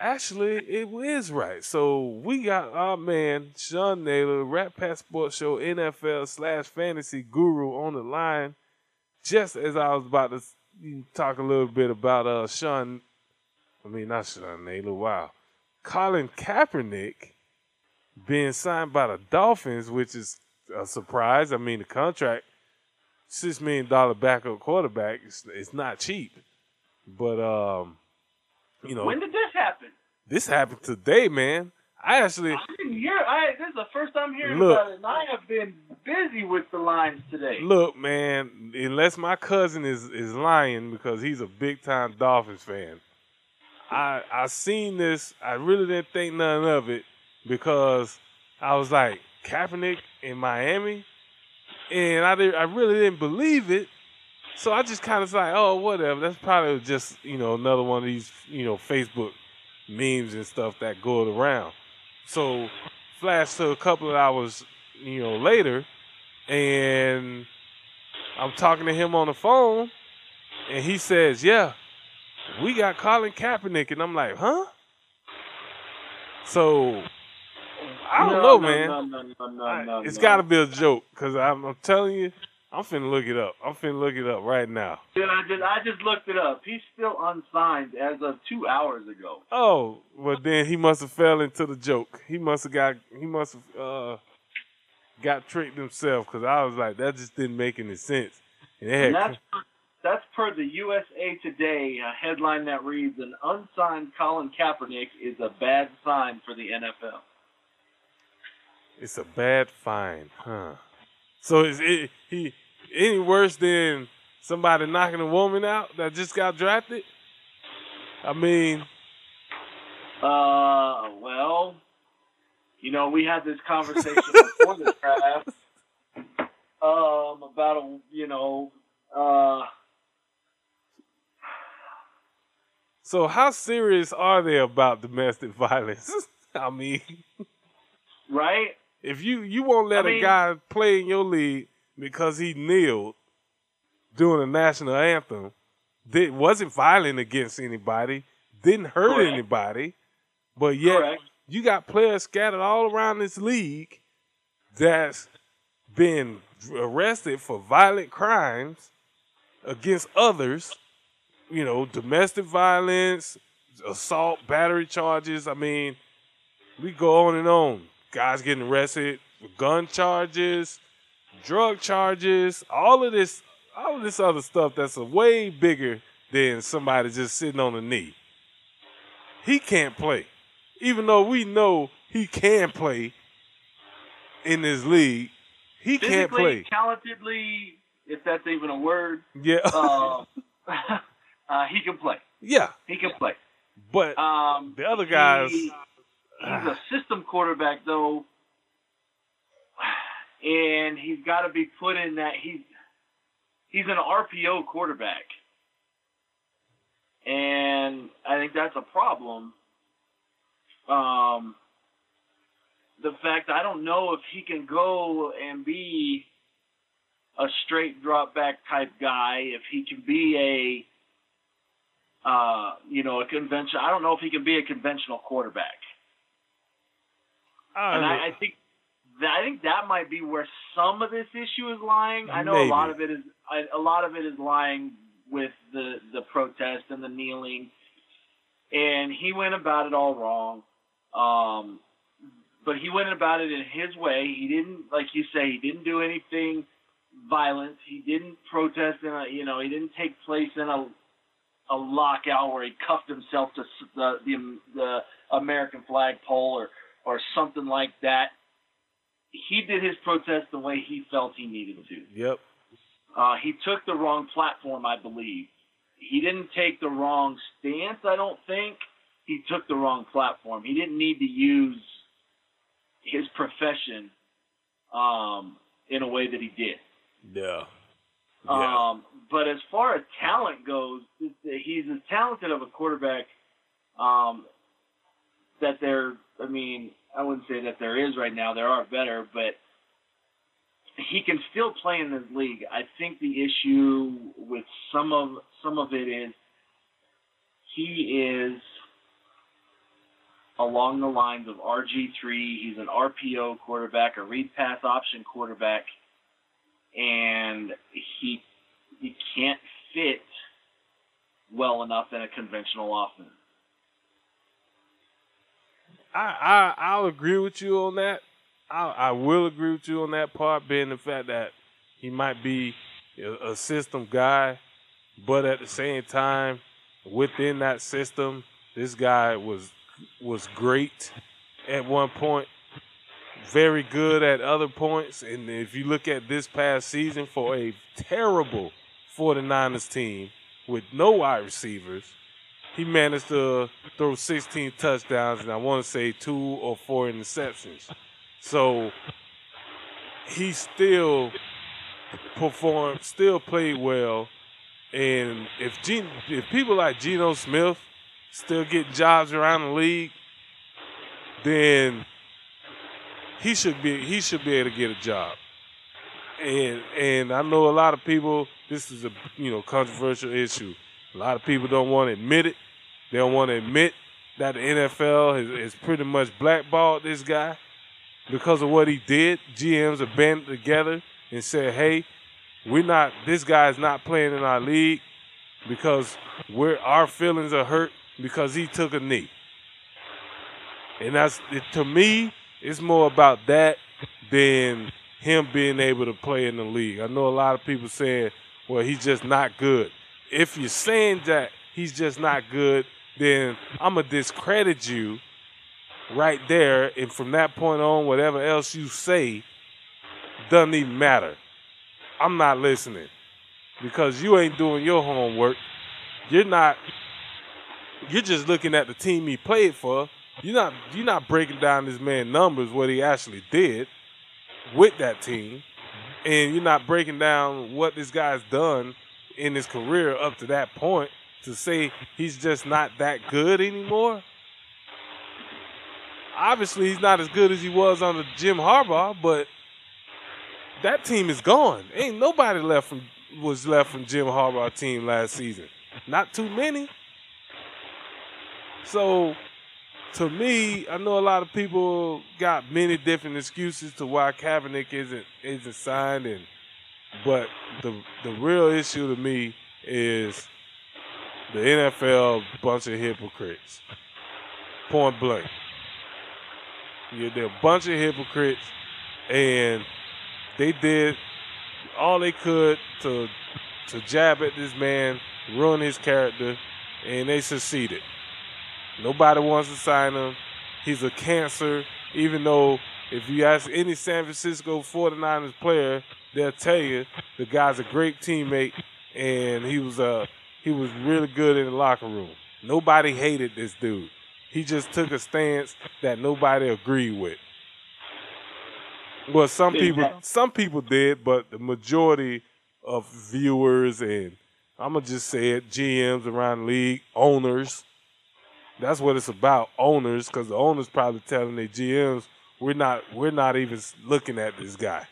Actually, it is right. So we got our man Sean Naylor, Rat Pack Sports Show NFL / fantasy guru on the line. Just as I was about to talk a little bit about not Sean Naylor. Wow, Colin Kaepernick being signed by the Dolphins, which is a surprise. I mean, the contract, $6 million backup quarterback, it's not cheap. But when did this happen? This happened today, man. I didn't hear. This is the first time hearing about it, and I have been busy with the lines today. Look, man, unless my cousin is lying because he's a big time Dolphins fan, I seen this. I really didn't think none of it because I was like, Kaepernick in Miami, and I really didn't believe it. So I just kind of like, oh, whatever. That's probably just another one of these Facebook memes and stuff that go around. So flash to a couple of hours later, and I'm talking to him on the phone, and he says, yeah, we got Colin Kaepernick. And I'm like, huh? So I don't know, man. No, it's got to be a joke because I'm telling you, I'm finna look it up. Right now. Dude, I just looked it up. He's still unsigned as of 2 hours ago. Oh, well then he must have fell into the joke. He must have got tricked himself because I was like, that just didn't make any sense. And that's per the USA Today headline that reads, "An unsigned Colin Kaepernick is a bad sign for the NFL." It's a bad find, huh? So is he any worse than somebody knocking a woman out that just got drafted? I mean, well, we had this conversation before the draft about So how serious are they about domestic violence? I mean, right? If you won't let a guy play in your league because he kneeled during the national anthem, wasn't violent against anybody, didn't hurt anybody, but yet you got players scattered all around this league that's been arrested for violent crimes against others, domestic violence, assault, battery charges. I mean, we go on and on. Guys getting arrested with gun charges, drug charges, all of this other stuff that's way bigger than somebody just sitting on a knee. He can't play. Even though we know he can play in this league, he can't play. Talentedly, if that's even a word. Yeah. He can play. Yeah. He can play. But the other guys... He's a system quarterback, though, and he's got to be put in that he's an RPO quarterback, and I think that's a problem. The fact I don't know if he can go and be a straight drop back type guy, if he can be a conventional. I don't know if he can be a conventional quarterback. I think that might be where some of this issue is lying. I know a lot of it is lying with the protest and the kneeling, and he went about it all wrong. But he went about it in his way. He didn't, like you say, he didn't do anything violent. He didn't protest he didn't take place in a lockout where he cuffed himself to the American flagpole or something like that. He did his protest the way he felt he needed to. Yep. He took the wrong platform, I believe. He didn't take the wrong stance, I don't think. He took the wrong platform. He didn't need to use his profession in a way that he did. Yeah. But as far as talent goes, he's as talented of a quarterback that I wouldn't say that there is right now. There are better, but he can still play in this league. I think the issue with some of it is he is along the lines of RG3. He's an RPO quarterback, a read pass option quarterback, and he can't fit well enough in a conventional offense. I'll agree with you on that. I will agree with you on that part, being the fact that he might be a system guy, but at the same time, within that system, this guy was great at one point, very good at other points. And if you look at this past season for a terrible 49ers team with no wide receivers, he managed to throw 16 touchdowns and I want to say 2 or 4 interceptions. So he still performed, still played well. And if people like Geno Smith still get jobs around the league, then he should be able to get a job. And I know a lot of people, this is a controversial issue. A lot of people don't want to admit it. They don't want to admit that the NFL has pretty much blackballed this guy because of what he did. GMs have banded together and said, hey, this guy is not playing in our league because our feelings are hurt because he took a knee. And to me, it's more about that than him being able to play in the league. I know a lot of people saying, well, he's just not good. If you're saying that he's just not good, then I'm going to discredit you right there. And from that point on, whatever else you say doesn't even matter. I'm not listening because you ain't doing your homework. You're just looking at the team he played for. You're not breaking down this man's numbers, what he actually did with that team. And you're not breaking down what this guy's done in his career up to that point to say he's just not that good anymore. Obviously, he's not as good as he was under Jim Harbaugh, but that team is gone. Ain't nobody was left from Jim Harbaugh's team last season. Not too many. So, to me, I know a lot of people got many different excuses to why Kaepernick isn't signed, but the real issue to me is the NFL bunch of hypocrites. Point blank. They're a bunch of hypocrites, and they did all they could to jab at this man, ruin his character, and they succeeded. Nobody wants to sign him. He's a cancer, even though if you ask any San Francisco 49ers player, they'll tell you the guy's a great teammate, and he was really good in the locker room. Nobody hated this dude. He just took a stance that nobody agreed with. Well, some people did, but the majority of viewers and I'm gonna just say it, GMs around the league, owners. That's what it's about, owners, because the owners probably telling their GMs, we're not even looking at this guy.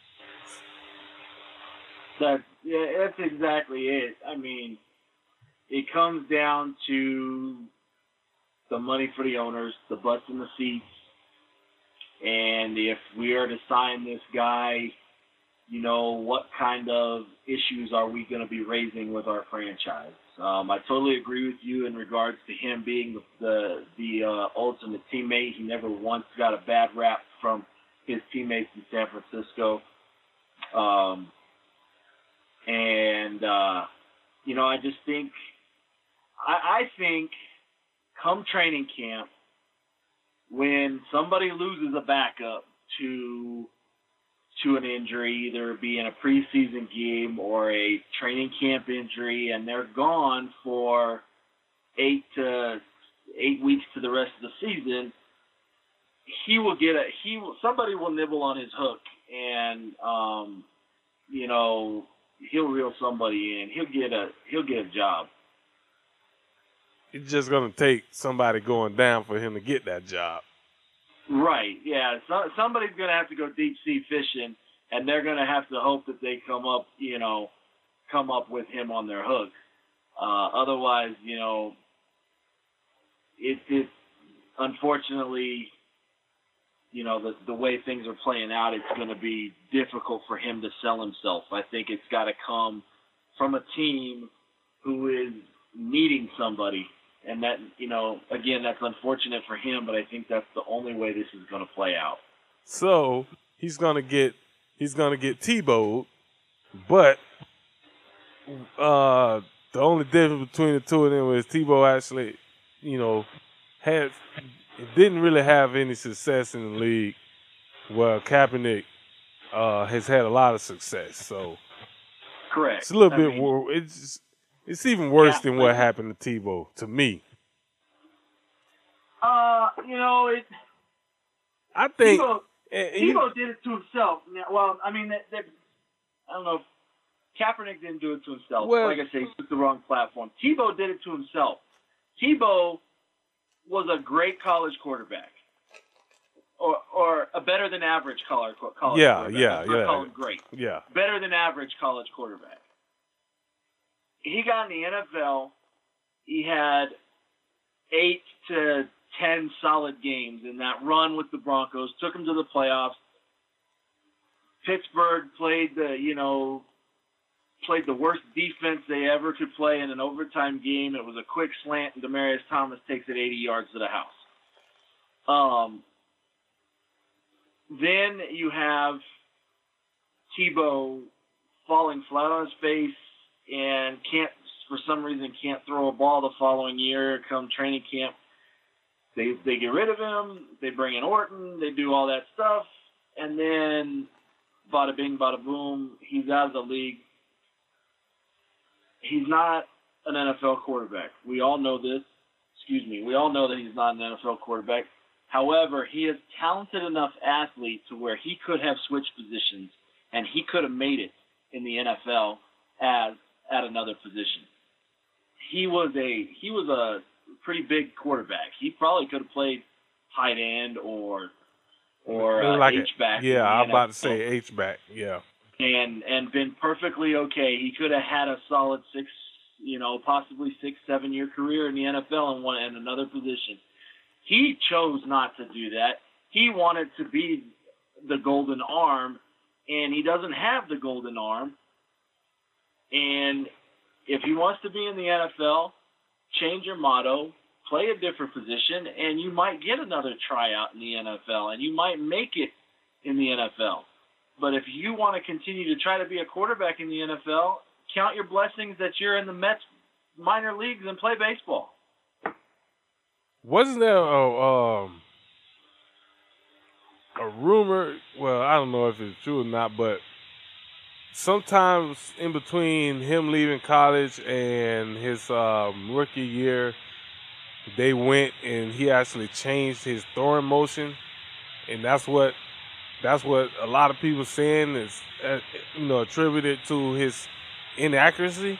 That's exactly it. I mean, it comes down to the money for the owners, the butts in the seats, and if we are to sign this guy, what kind of issues are we going to be raising with our franchise? I totally agree with you in regards to him being the ultimate teammate. He never once got a bad rap from his teammates in San Francisco. I just think, I think come training camp, when somebody loses a backup to an injury, either it be in a preseason game or a training camp injury, and they're gone for 8 weeks to the rest of the season, somebody will nibble on his hook, and he'll reel somebody in. He'll get a job. It's just gonna take somebody going down for him to get that job. Right, yeah. Somebody's going to have to go deep sea fishing, and they're going to have to hope that they come up with him on their hook. Otherwise, it's unfortunately, you know, the way things are playing out, it's going to be difficult for him to sell himself. I think it's got to come from a team who is needing somebody. And that, you know, again, that's unfortunate for him, but I think that's the only way this is going to play out. So he's going to get Tebowed, but the only difference between the two of them is Tebow actually, you know, didn't really have any success in the league, while Kaepernick has had a lot of success. So correct. It's a little bit worse. It's even worse than what happened to Tebow, to me. You know, I think Tebow did it to himself. Well, I mean, I don't know. Kaepernick didn't do it to himself. Well, like I say, he took the wrong platform. Tebow did it to himself. Tebow was a great college quarterback, or a better than average college quarterback. Yeah. Call him great. Yeah. Better than average college quarterback. He got in the NFL. He had 8 to 10 solid games in that run with the Broncos. Took him to the playoffs. Pittsburgh played the worst defense they ever could play in an overtime game. It was a quick slant, and Demaryius Thomas takes it 80 yards to the house. Then you have Tebow falling flat on his face and for some reason can't throw a ball the following year. Come training camp, they get rid of him. They bring in Orton. They do all that stuff, and then bada bing, bada boom, he's out of the league. He's not an NFL quarterback. We all know this. We all know that he's not an NFL quarterback. However, he is a talented enough athlete to where he could have switched positions and he could have made it in the NFL at another position. He was a pretty big quarterback. He probably could have played tight end or like H-back. Yeah, I'm about to say H-back. Yeah. And been perfectly okay. He could have had a solid possibly 6-7 year career in the NFL and another position. He chose not to do that. He wanted to be the golden arm, and he doesn't have the golden arm. And if he wants to be in the NFL, change your motto, play a different position, and you might get another tryout in the NFL, and you might make it in the NFL. But if you want to continue to try to be a quarterback in the NFL, count your blessings that you're in the Mets minor leagues and play baseball. Wasn't there a rumor? Well, I don't know if it's true or not, but sometimes in between him leaving college and his rookie year, they went and he actually changed his throwing motion, and that's what a lot of people saying is attributed to his inaccuracy.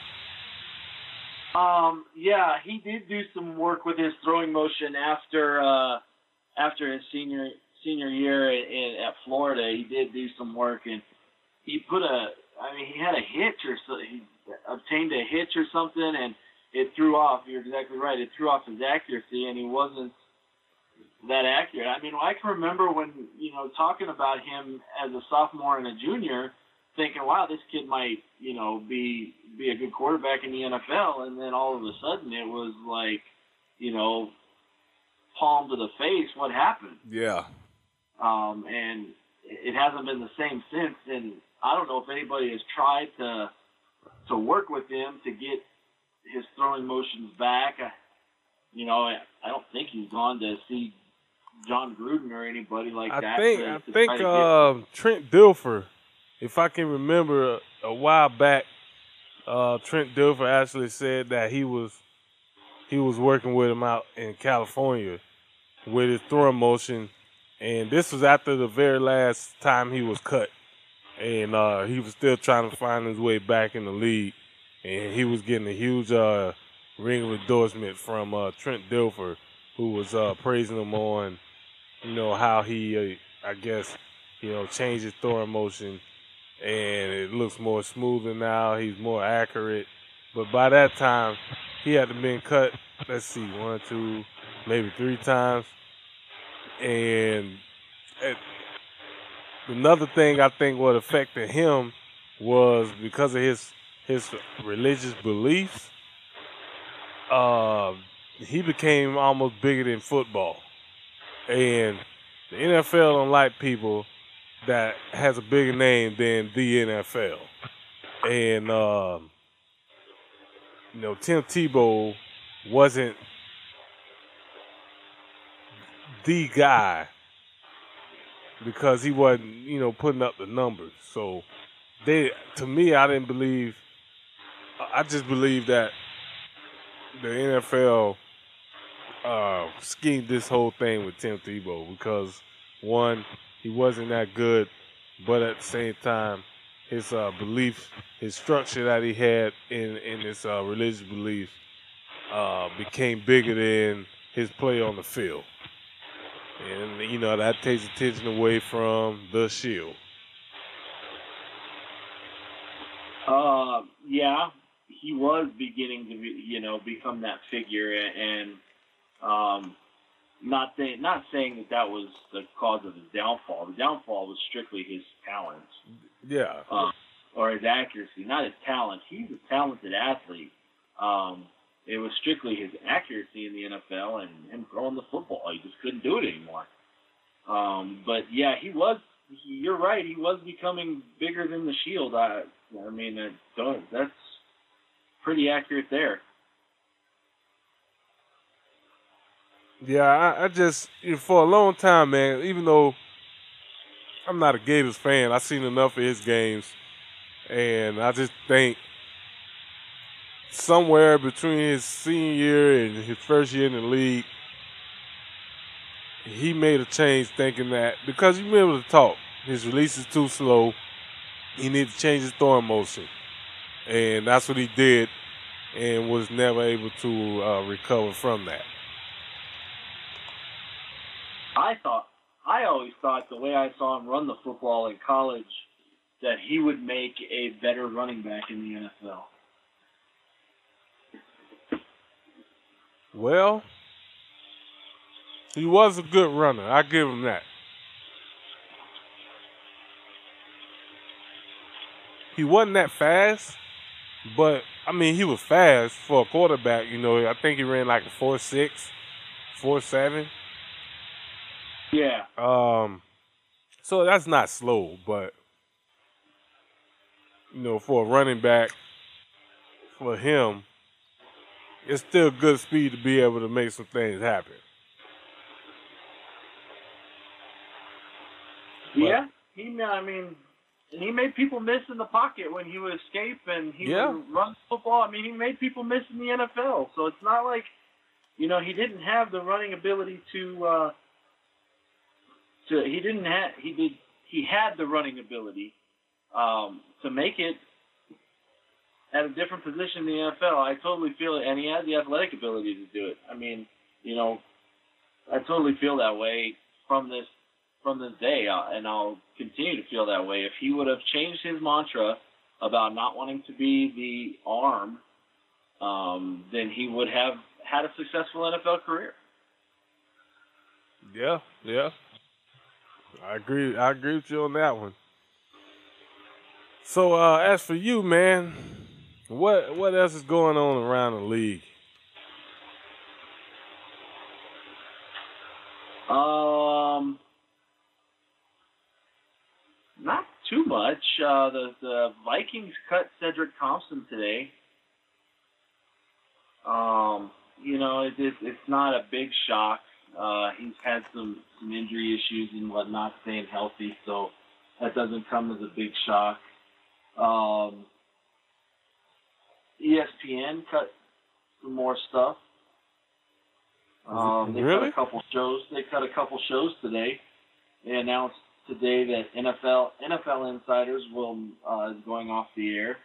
Yeah, he did do some work with his throwing motion after his senior year at Florida. He did do some work, and he had a hitch or so. He obtained a hitch or something, and it threw off. You're exactly right. It threw off his accuracy, and he wasn't that accurate. I mean, I can remember when, talking about him as a sophomore and a junior, thinking, wow, this kid might, be a good quarterback in the NFL, and then all of a sudden it was like, palm to the face, what happened? Yeah. And it hasn't been the same since, and I don't know if anybody has tried to work with him to get his throwing motions back. I don't think he's gone to see John Gruden or anybody like that. I think Trent Dilfer, if I can remember a while back, Trent Dilfer actually said that he was working with him out in California with his throwing motion, and this was after the very last time he was cut, and he was still trying to find his way back in the league, and he was getting a huge ring of endorsement from Trent Dilfer, who was praising him on, how he, changed his throwing motion, and it looks more smoother now. He's more accurate. But by that time, he had been cut, 1, 2, maybe 3 times. And another thing I think what affected him was because of his religious beliefs. He became almost bigger than football, and the NFL don't like people that has a bigger name than the NFL. And Tim Tebow wasn't the guy because he wasn't, putting up the numbers. So to me, I didn't believe. I just believe that the NFL schemed this whole thing with Tim Tebow because one, he wasn't that good, but at the same time, his beliefs, his structure that he had in his religious beliefs became bigger than his play on the field. And, that takes attention away from the Shield. Yeah, he was beginning to, become that figure, and not saying that was the cause of his downfall. The downfall was strictly his talents. Yeah. Or his accuracy, not his talent. He's a talented athlete. It was strictly his accuracy in the NFL and him throwing the football. He just couldn't do it anymore. But yeah, you're right. He was becoming bigger than the Shield. That's pretty accurate there. Yeah, I just, for a long time, man, even though I'm not a Gators fan, I've seen enough of his games, and I just think somewhere between his senior year and his first year in the league, he made a change thinking that because he was able to talk, his release is too slow, he needed to change his throwing motion. And that's what he did and was never able to recover from that. I always thought the way I saw him run the football in college that he would make a better running back in the NFL. Well, he was a good runner. I give him that. He wasn't that fast, but, he was fast for a quarterback. I think he ran like a 4.6, 4.7. Yeah. So that's not slow, but, for a running back, for him, it's still good speed to be able to make some things happen. Yeah, he made people miss in the pocket when he would escape and he would run football. He made people miss in the NFL. So it's not like, he didn't have the running ability he had the running ability to make it at a different position in the NFL. I totally feel it, and he had the athletic ability to do it. I totally feel that way from this day, and I'll continue to feel that way. If he would have changed his mantra about not wanting to be the arm, then he would have had a successful NFL career. Yeah. I agree with you on that one. So as for you, man, what else is going on around the league? Not too much. The Vikings cut Cedric Thompson today. It's not a big shock. He's had some injury issues and whatnot, staying healthy, so that doesn't come as a big shock. ESPN cut some more stuff. They really? cut a couple shows. They cut a couple shows today. They announced today that NFL Insiders is going off the air.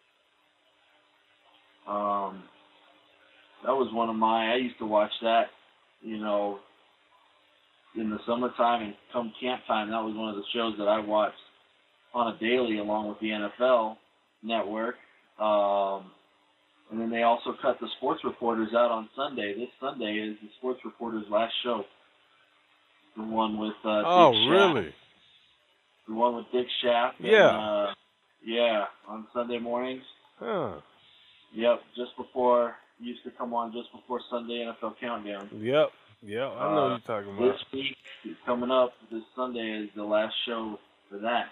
That was one of I used to watch that, in the summertime and come camp time. That was one of the shows that I watched on a daily along with the NFL Network. And then they also cut the sports reporters out on Sunday. This Sunday is the sports reporters' last show. The one with Dick really? The one with Dick Shaft. Yeah. And, on Sunday mornings. Huh. Yep, used to come on just before Sunday NFL Countdown. Yep, I know what you're talking about. This week, coming up, this Sunday is the last show for that.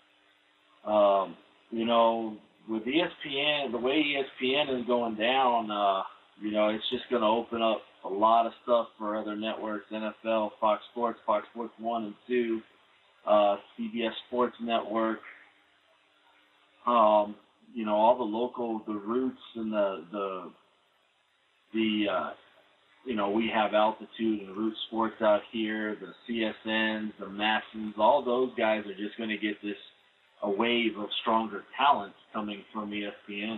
With ESPN, the way ESPN is going down, it's just going to open up a lot of stuff for other networks, NFL, Fox Sports 1 and 2, CBS Sports Network, all the local, the Roots and we have Altitude and Root Sports out here, the CSNs, the Massons, all those guys are just going to get a wave of stronger talent coming from ESPN.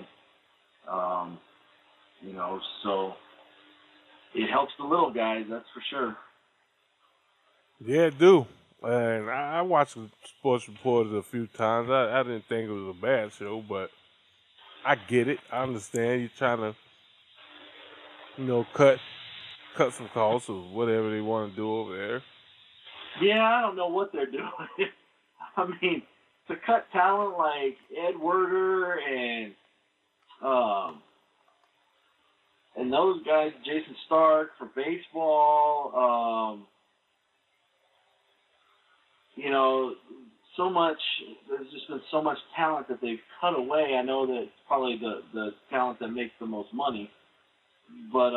So it helps the little guys, that's for sure. Yeah, it do. And I watched Sports Reporters a few times. I didn't think it was a bad show, but I get it. I understand you're trying to, cut some costs or whatever they want to do over there. Yeah, I don't know what they're doing. I mean, to cut talent like Ed Werder and those guys, Jason Stark for baseball, so much. There's just been so much talent that they've cut away. I know that it's probably the talent that makes the most money, but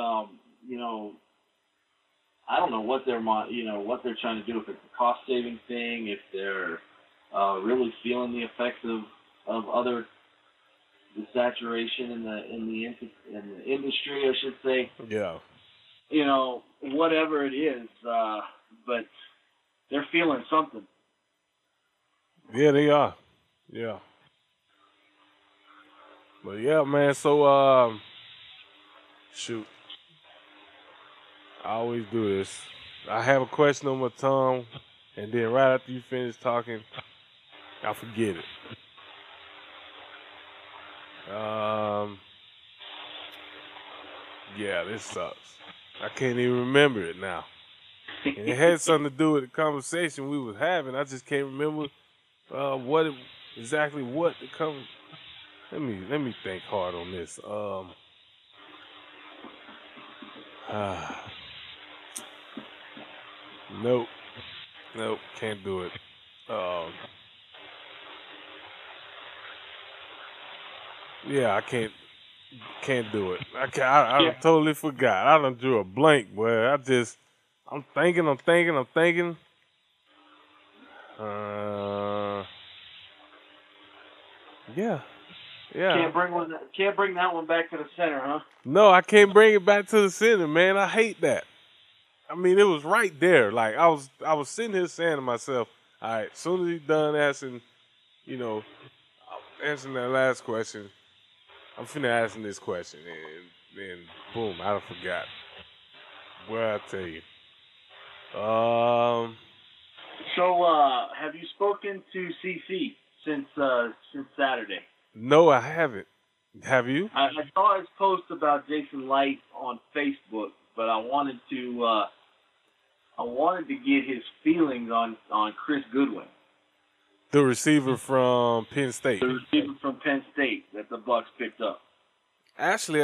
I don't know what they're trying to do. If it's a cost saving thing, if they're really feeling the effects of the saturation in the industry, I should say. Yeah. Whatever it is, but they're feeling something. Yeah, they are. Yeah. But yeah, man. So shoot. I always do this. I have a question on my tongue, and then right after you finish talking, I forget it. Yeah, this sucks. I can't even remember it now. And it had something to do with the conversation we was having. I just can't remember exactly what the conversation. Let me think hard on this. Nope, can't do it. Yeah, I can't do it. I totally forgot. I done drew a blank, boy. I'm thinking. Yeah. Can't bring that one back to the center, huh? No, I can't bring it back to the center, man. I hate that. I mean, it was right there. Like I was sitting here saying to myself, all right, as soon as he's done answering that last question, I'm finna asking this question, and then boom, I forgot. Well, I tell you. So, have you spoken to CC since Saturday? No, I haven't. Have you? I saw his post about Jason Light on Facebook, but I wanted to get his feelings on Chris Goodwin, the receiver from Penn State. The receiver from Penn State that the Bucs picked up. Actually,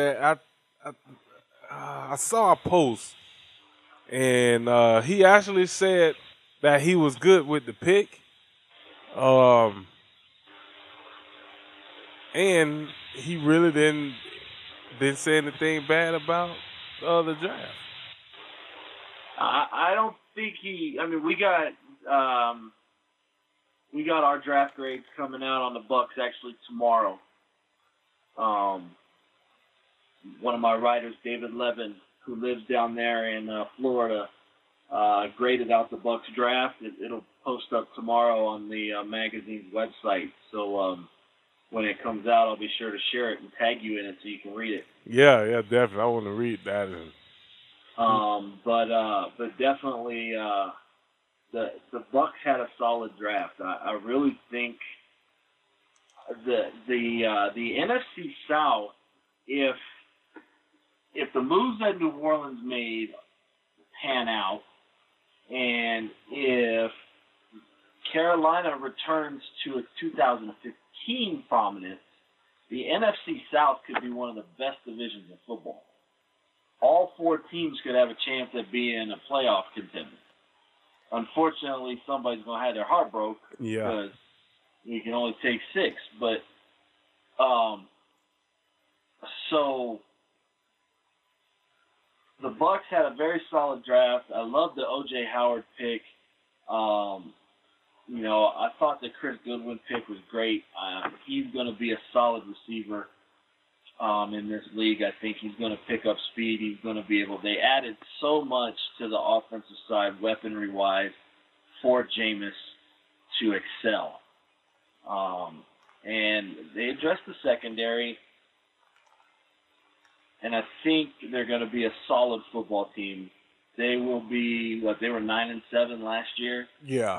I saw a post, and he actually said that he was good with the pick. And he really didn't say anything bad about the draft. I don't think he. I mean, we got our draft grades coming out on the Bucs actually tomorrow. One of my writers, David Levin, who lives down there in Florida, graded out the Bucs draft. It'll post up tomorrow on the magazine's website. So when it comes out, I'll be sure to share it and tag you in it so you can read it. Yeah, definitely. I want to read that. But definitely, the Bucs had a solid draft. I really think the NFC South, if the moves that New Orleans made pan out, And if Carolina returns to its 2015 prominence, the NFC South could be one of the best divisions in football. All 4 teams could have a chance at being a playoff contender. Unfortunately, somebody's going to have their heart broke because you can only take 6. But so the Bucs had a very solid draft. I love the O.J. Howard pick. I thought the Chris Goodwin pick was great. He's going to be a solid receiver in this league. I think he's going to pick up speed. He's going to be able. They added so much to the offensive side, weaponry-wise, for Jameis to excel. And they addressed the secondary, and I think they're going to be a solid football team. They will be they were 9-7 last year. Yeah.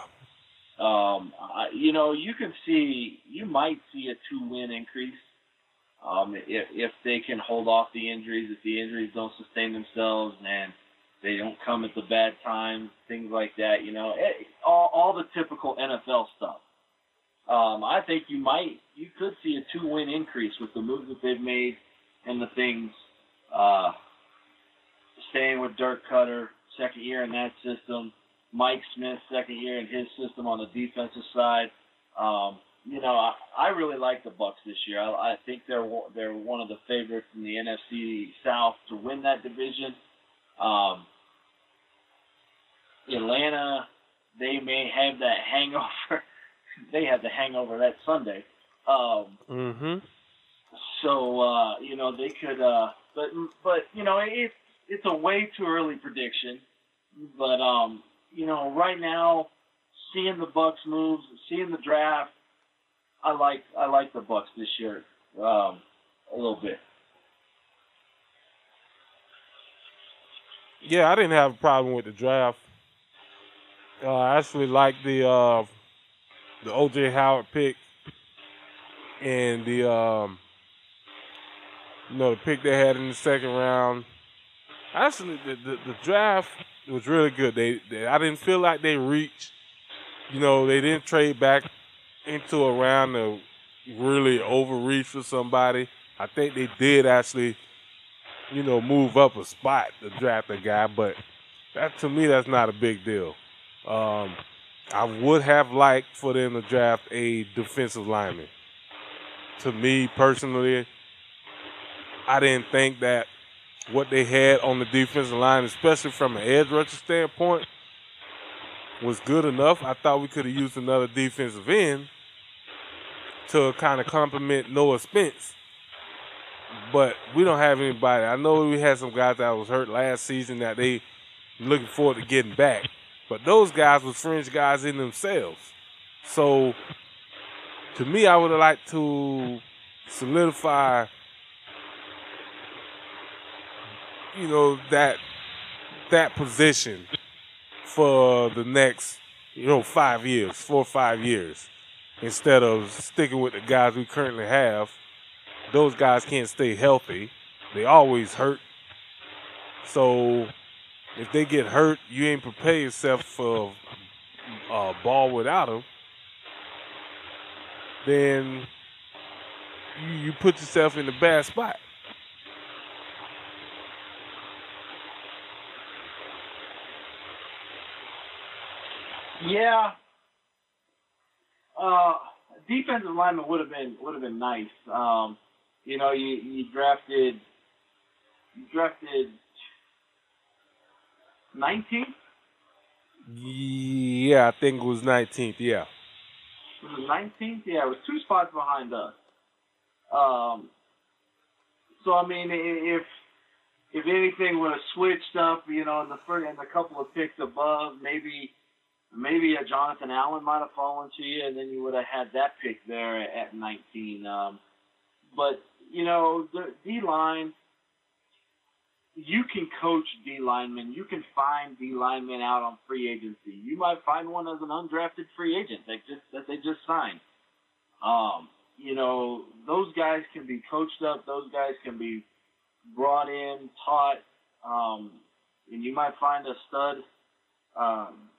You might see a 2-win increase if they can hold off the injuries, if the injuries don't sustain themselves and they don't come at the bad time, things like that. All the typical NFL stuff. I think you could see a 2-win increase with the moves that they've made and the things. Staying with Dirk Cutter, second year in that system. Mike Smith, second year in his system on the defensive side. I really like the Bucs this year. I think they're one of the favorites in the NFC South to win that division. Atlanta, they may have that hangover. They had the hangover that Sunday. So they could. But it's a way too early prediction. But right now, seeing the Bucs moves, seeing the draft, I like the Bucs this year a little bit. Yeah, I didn't have a problem with the draft. I actually like the O.J. Howard pick and the pick they had in the second round. Actually, the draft was really good. I didn't feel like they reached. They didn't trade back into a round to really overreach for somebody. I think they did actually, move up a spot to draft a guy, but to me, that's not a big deal. I would have liked for them to draft a defensive lineman. To me, personally, I didn't think that what they had on the defensive line, especially from an edge rusher standpoint, was good enough. I thought we could have used another defensive end to kind of complement Noah Spence. But we don't have anybody. I know we had some guys that was hurt last season that they looking forward to getting back. But those guys was fringe guys in themselves. So, to me, I would have liked to solidify, that position for the next, 5 years, 4 or 5 years, instead of sticking with the guys we currently have. Those guys can't stay healthy. They always hurt. So if they get hurt, you ain't prepare yourself for a ball without them. Then you put yourself in a bad spot. Yeah. Defensive lineman would have been nice. You drafted 19th? Yeah, I think it was 19th, yeah. Was it 19th? Yeah, it was 2 spots behind us. So I mean, if anything would have switched up, in the couple of picks above, maybe a Jonathan Allen might have fallen to you, and then you would have had that pick there at 19. But the D-line, you can coach D-linemen. You can find D-linemen out on free agency. You might find one as an undrafted free agent that they just signed. Those guys can be coached up. Those guys can be brought in, taught, and you might find a stud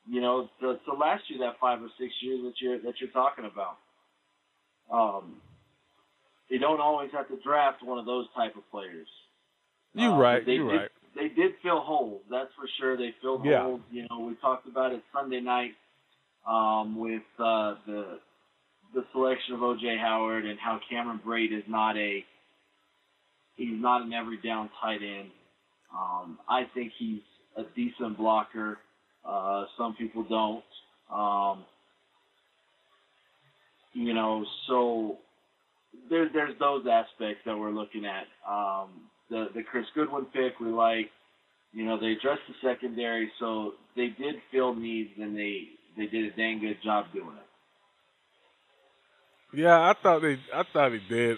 to last you that 5 or 6 years that you're talking about. They don't always have to draft one of those type of players. You're right. They did fill holes, that's for sure. They filled holes. We talked about it Sunday night with the selection of O.J. Howard and how Cameron Brate is not an every down tight end. I think he's a decent blocker. Some people don't. So there's those aspects that we're looking at. The Chris Goodwin pick we like. They addressed the secondary, so they did fill needs, and they did a dang good job doing it. Yeah, I thought they did.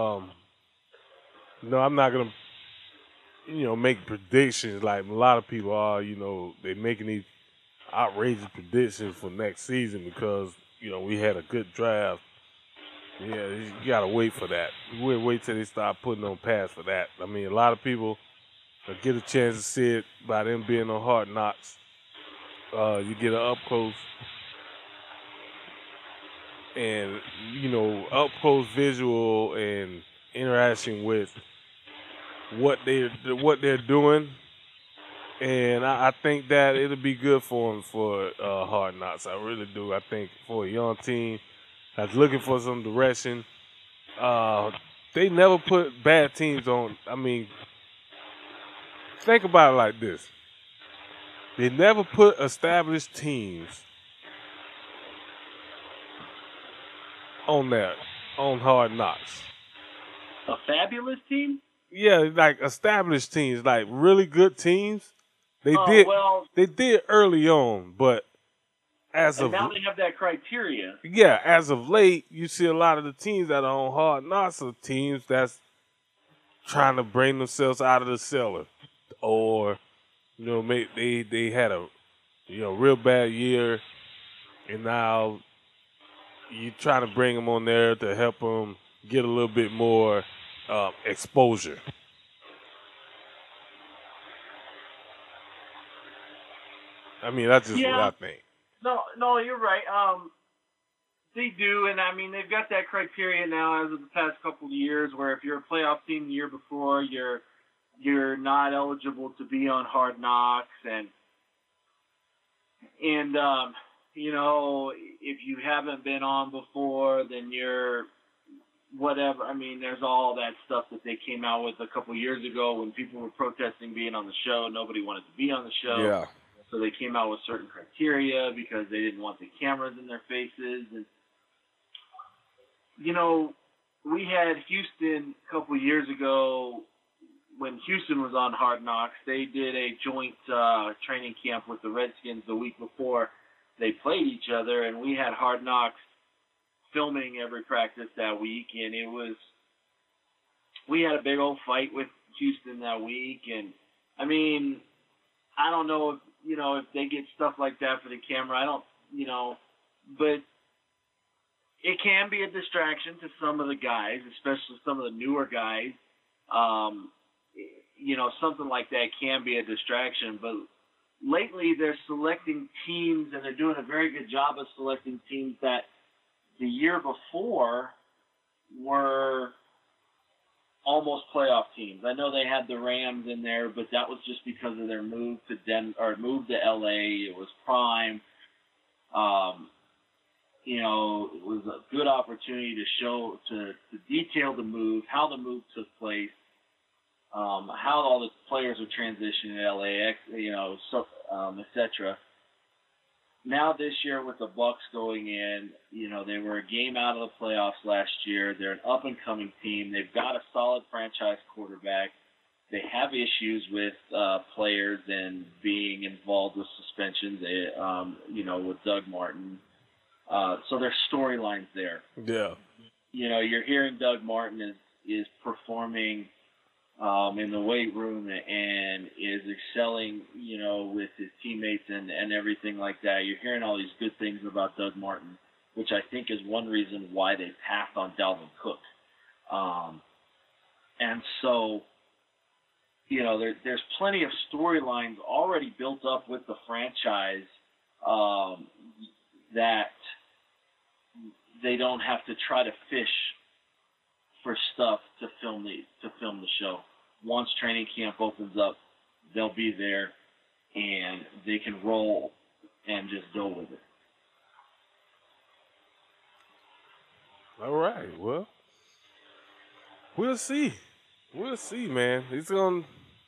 I'm not gonna, make predictions like a lot of people are. They're making these outrageous predictions for next season because we had a good draft. Yeah, you gotta wait for that. We'll wait till they start putting on pads for that. I mean, a lot of people get a chance to see it by them being on Hard Knocks. You get an up close and up close visual and interaction with what they're doing, and I think that it'll be good for them for Hard Knocks. I really do. I think for a young team that's looking for some direction, they never put bad teams on. I mean, think about it like this: they never put established teams on Hard Knocks. A fabulous team? Yeah, like established teams, like really good teams. They did early on, but now they have that criteria. Yeah, as of late, you see a lot of the teams that are on Hard Knocks are teams that's trying to bring themselves out of the cellar, or they had a real bad year, and now you trying to bring them on there to help them get a little bit more exposure. I mean, that's just what I think. No, you're right. They do, and I mean, they've got that criteria now as of the past couple of years, where if you're a playoff team the year before, you're not eligible to be on Hard Knocks, and if you haven't been on before, then you're whatever. I mean, there's all that stuff that they came out with a couple of years ago when people were protesting being on the show. Nobody wanted to be on the show. Yeah. So they came out with certain criteria because they didn't want the cameras in their faces. And, we had Houston a couple of years ago when Houston was on Hard Knocks. They did a joint training camp with the Redskins the week before they played each other, and we had Hard Knocks filming every practice that week, and we had a big old fight with Houston that week. And, I mean, I don't know if they get stuff like that for the camera. I don't, but it can be a distraction to some of the guys, especially some of the newer guys. Something like that can be a distraction. But lately they're selecting teams, and they're doing a very good job of selecting teams that the year before were almost playoff teams. I know they had the Rams in there, but that was just because of their move to move to LA. It was prime. It was a good opportunity to detail the move, how the move took place, how all the players are transitioning to LAX, etc. Now this year with the Bucs going in, they were a game out of the playoffs last year. They're an up-and-coming team. They've got a solid franchise quarterback. They have issues with players and being involved with suspensions, with Doug Martin. So there's storylines there. Yeah. You're hearing Doug Martin is performing in the weight room and is excelling, with his teammates and everything like that. You're hearing all these good things about Doug Martin, which I think is one reason why they passed on Dalvin Cook. And so, there's plenty of storylines already built up with the franchise that they don't have to try to fish for stuff to film the show. Once training camp opens up, they'll be there and they can roll and just go with it. All right. Well, we'll see. We'll see, man. It's gonna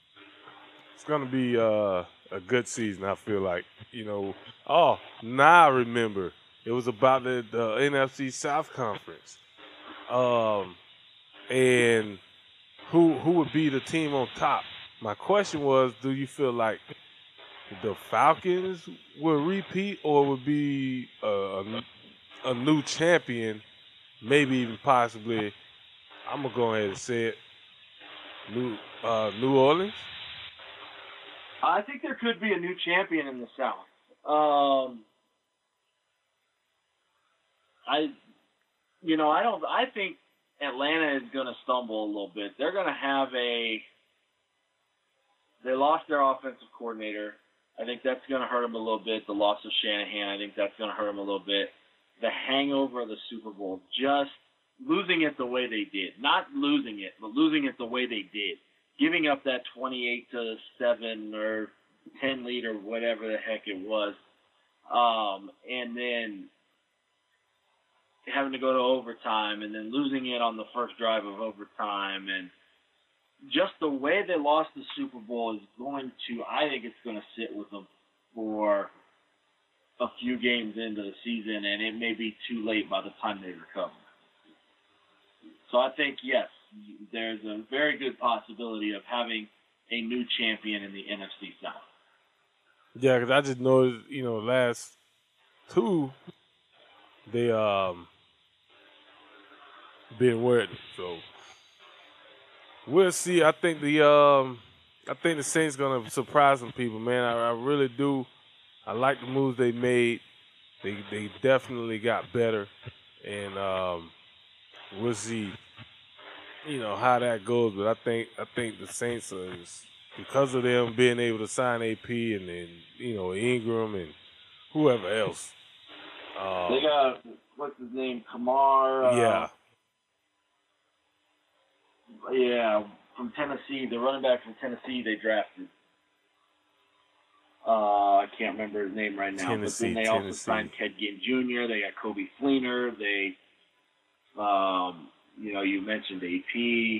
be a good season. I feel like, Oh, now I remember. It was about the NFC South Conference, and who would be the team on top. My question was, do you feel like the Falcons will repeat, or would be a new champion, maybe even possibly? I'm gonna go ahead and say it. New Orleans. I think there could be a new champion in the South. I think Atlanta is going to stumble a little bit. They're going to have they lost their offensive coordinator. I think that's going to hurt them a little bit. The loss of Shanahan, I think that's going to hurt them a little bit. The hangover of the Super Bowl, just losing it the way they did. Not losing it, but losing it the way they did. Giving up that 28-7 or 10 lead or whatever the heck it was. And then having to go to overtime and then losing it on the first drive of overtime. And just the way they lost the Super Bowl is I think it's going to sit with them for a few games into the season, and it may be too late by the time they recover. So I think, yes, there's a very good possibility of having a new champion in the NFC South. Yeah, because I just noticed, last two, they been working. So we'll see. I think the Saints gonna surprise some people, man. I really do. I like the moves they made. They definitely got better, and we'll see. How that goes, but I think the Saints is, because of them being able to sign AP and then Ingram and whoever else. They got what's his name, Kamar. Yeah, from Tennessee, the running back from Tennessee they drafted. I can't remember his name right now. Tennessee, but then they also signed Ted Ginn Jr. They got Kobe Fleener. They, you mentioned AP.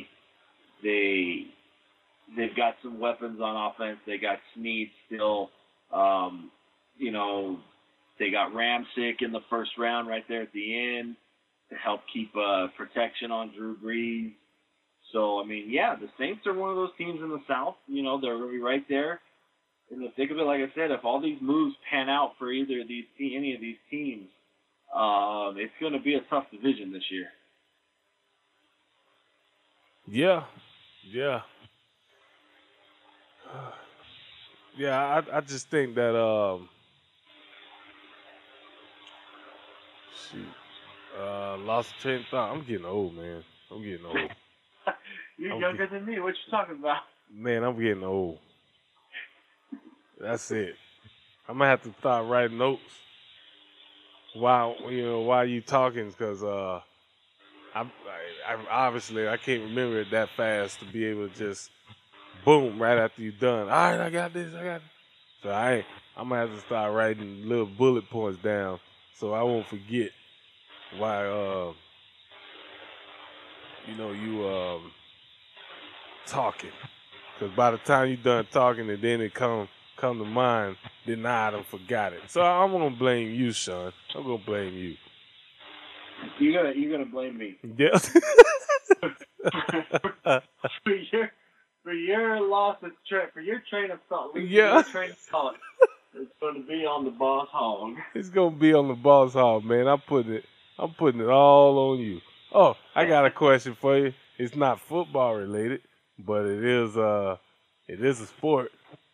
They've got some weapons on offense. They got Snead still. They got Ramsick in the first round right there at the end to help keep protection on Drew Brees. So, the Saints are one of those teams in the South. They're going to be right there. In the thick of it, like I said, if all these moves pan out for any of these teams, it's going to be a tough division this year. Yeah. I just think that lost train of thought. I'm getting old, man. You're younger than me. What you talking about? Man, I'm getting old. That's it. I'm gonna have to start writing notes while you talking, because I obviously I can't remember it that fast to be able to just boom right after you're done. All right, I got this. So I'm gonna have to start writing little bullet points down so I won't forget why you talking. Because by the time you done talking and then it come to mind, then I done forgot it. So I'm gonna blame you, Sean. I'm gonna blame you. You're gonna blame me. Yeah. for your loss of for your train of thought. Yeah. Your train of thought. It's going to be on the Boss Hog. It's gonna be on the Boss Hog, man. I'm putting it all on you. Oh, I got a question for you. It's not football related, but it is a sport.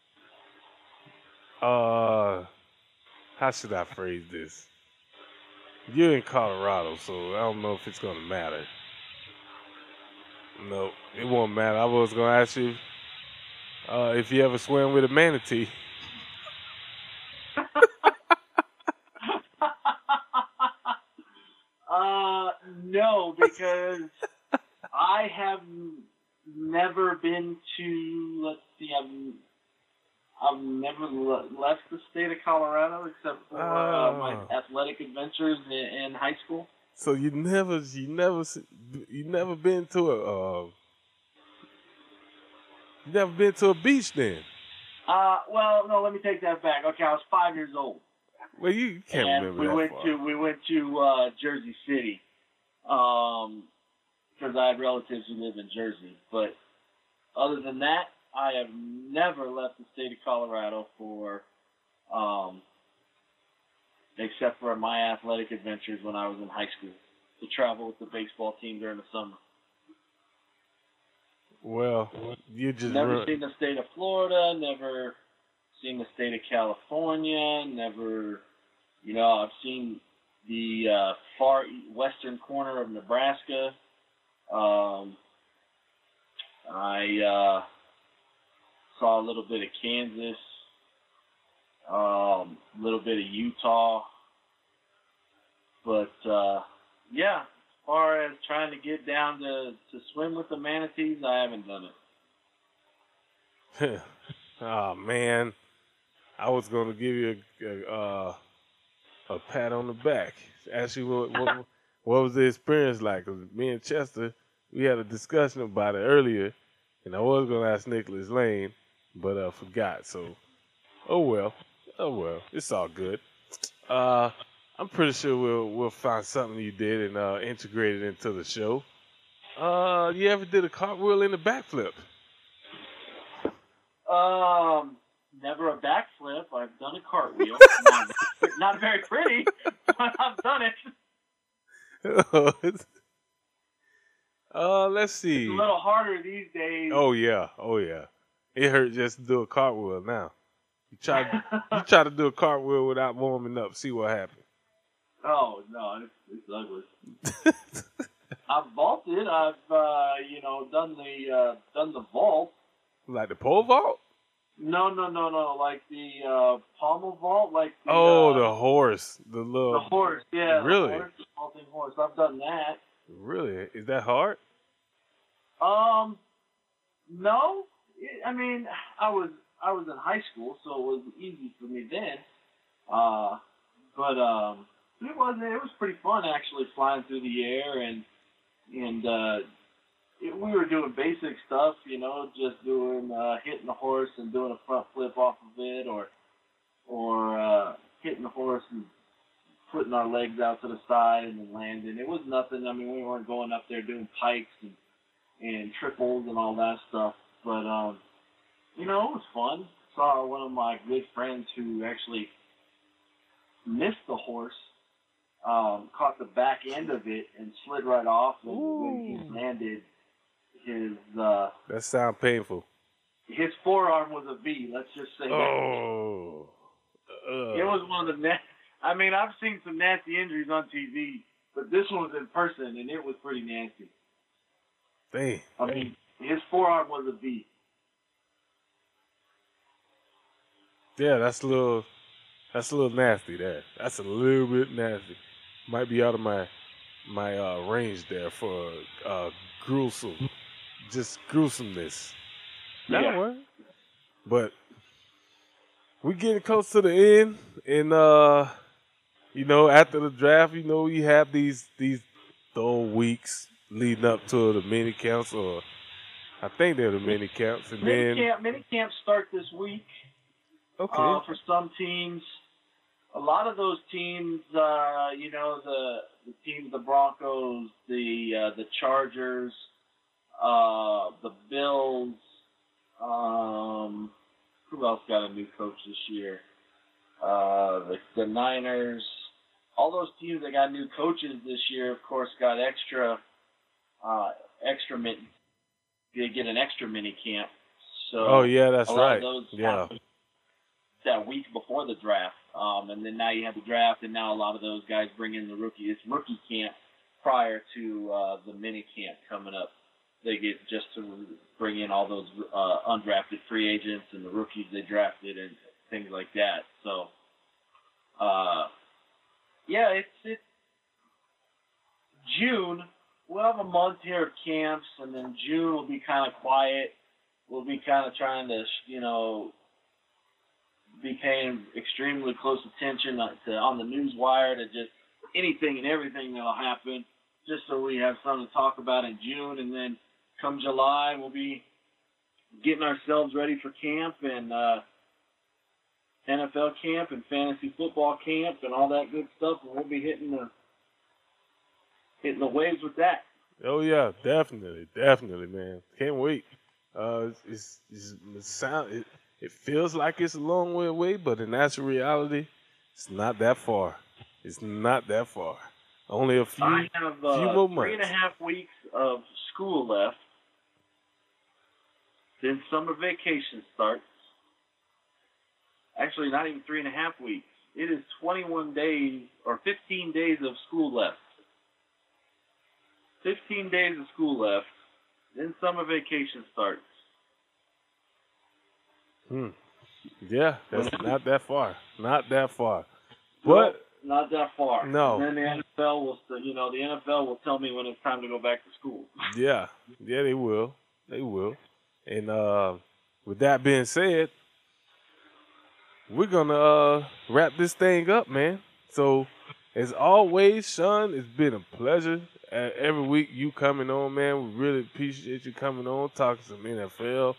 How should I phrase this? You're in Colorado, so I don't know if it's gonna matter. No, it won't matter. I was gonna ask you if you ever swam with a manatee. because I have never been to. Let's see, I've never left the state of Colorado except for my athletic adventures in high school. So you never been to a beach then? Well, no, let me take that back. Okay, I was 5 years old. Well, you can't remember that far. We went to Jersey City, because I had relatives who live in Jersey. But other than that, I have never left the state of Colorado for, except for my athletic adventures when I was in high school, to travel with the baseball team during the summer. Well, you just never seen the state of Florida, never seen the state of California, never, I've seen the far western corner of Nebraska. I saw a little bit of Kansas, a little bit of Utah, but yeah. As far as trying to get down to swim with the manatees, I haven't done it. Oh man, I was gonna give you a pat on the back. Ask you what was the experience like? 'Cause me and Chester, we had a discussion about it earlier, and I was gonna ask Nicholas Lane, but forgot. So, oh well, it's all good. I'm pretty sure we'll find something you did and integrate it into the show. You ever did a cartwheel in the backflip? Never a backflip. I've done a cartwheel. Not very pretty, but I've done it. Let's see. It's a little harder these days. Oh yeah. It hurt just to do a cartwheel now. You try to do a cartwheel without warming up. See what happens. Oh no, it's ugly. I've vaulted. I've done the vault. Like the pole vault? No. Like the pommel vault, like the the horse, the horse. Yeah. Really? The vaulting horse. I've done that. Really? Is that hard? No. I mean, I was in high school, so it was easy for me then. But it was pretty fun actually flying through the air and we were doing basic stuff, just doing hitting the horse and doing a front flip off of it, or hitting the horse and putting our legs out to the side and then landing. It was nothing. I mean, we weren't going up there doing pikes and triples and all that stuff, but it was fun. Saw one of my good friends who actually missed the horse. Caught the back end of it and slid right off. And when he landed, that sounds painful. His forearm was a V. Let's just say that. It was one of the I mean, I've seen some nasty injuries on TV, but this one was in person, and it was pretty nasty. Dang. I mean, his forearm was a V. Yeah, that's a little nasty there. That's a little bit nasty. Might be out of my range there for gruesomeness. That'll work. But we're getting close to the end, and after the draft, you have these weeks leading up to the mini camps, or I think they're the mini camps, and mini camps start this week. Okay. For some teams, a lot of those teams, the teams, the Broncos, the Chargers, the Bills. Who else got a new coach this year? The Niners. All those teams that got new coaches this year, of course, got they get an extra mini camp. So oh yeah, that's right. Those yeah. That week before the draft, and then now you have the draft, and now a lot of those guys bring in the rookie camp prior to the mini camp coming up. They get just to bring in all those undrafted free agents and the rookies they drafted and things like that. So, it's June we'll have a month here of camps, and then June will be kind of quiet. We'll be kind of trying to, be paying extremely close attention on the news wire to just anything and everything that'll happen, just so we have something to talk about in June. And then come July, we'll be getting ourselves ready for camp and NFL camp and fantasy football camp and all that good stuff, and we'll be hitting the waves with that. Oh yeah, definitely, man. Can't wait. It feels like it's a long way away, but in actual reality, it's not that far. It's not that far. Only a few more months. 3.5 weeks of school left. Then summer vacation starts. Actually, not even 3.5 weeks. It is 21 days or 15 days of school left. 15 days of school left. Then summer vacation starts. Yeah, that's not that far. Not that far. But not that far. No. And then the NFL will tell me when it's time to go back to school. Yeah, they will. They will. And with that being said, we're gonna wrap this thing up, man. So, as always, Sean, it's been a pleasure. Every week you coming on, man. We really appreciate you coming on, talking some NFL.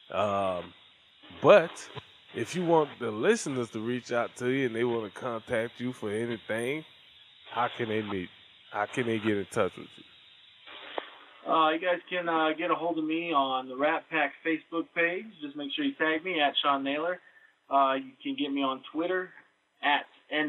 But if you want the listeners to reach out to you and they want to contact you for anything, how can they meet? How can they get in touch with you? You guys can get a hold of me on the Rat Pack Facebook page. Just make sure you tag me at Sean Naylor. You can get me on Twitter at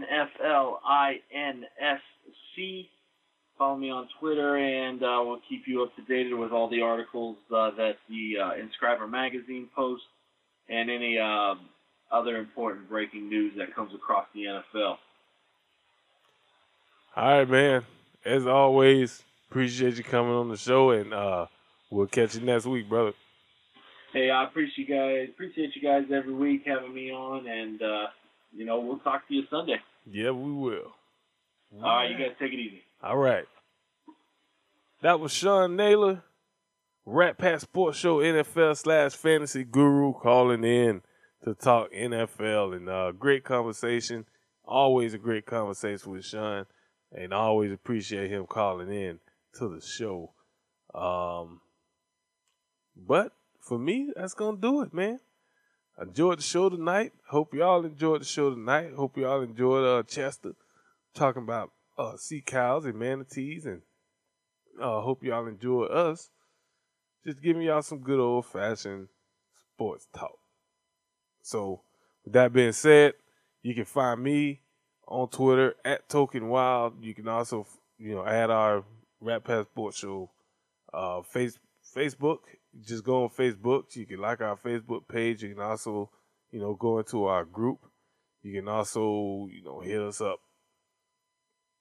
NFLINSC. Follow me on Twitter, and we'll keep you up to date with all the articles that the Inscriber magazine posts and any other important breaking news that comes across the NFL. All right, man. As always, appreciate you coming on the show, and we'll catch you next week, brother. Hey, I appreciate you guys every week having me on, and we'll talk to you Sunday. Yeah, we will. All right, you guys take it easy. All right. That was Sean Naylor, Rat Pack Sports Show NFL/fantasy guru, calling in to talk NFL, and great conversation. Always a great conversation with Sean, and I always appreciate him calling in to the show. But for me, that's gonna do it, man. Enjoyed the show tonight. Hope y'all enjoyed the show tonight. Hope y'all enjoyed Chester talking about sea cows and manatees, and hope y'all enjoy us just giving y'all some good old-fashioned sports talk. So, with that being said, you can find me on Twitter at Token Wild. You can also, add our Rat Pack Sports Show Facebook. Just go on Facebook. You can like our Facebook page. You can also, go into our group. You can also, hit us up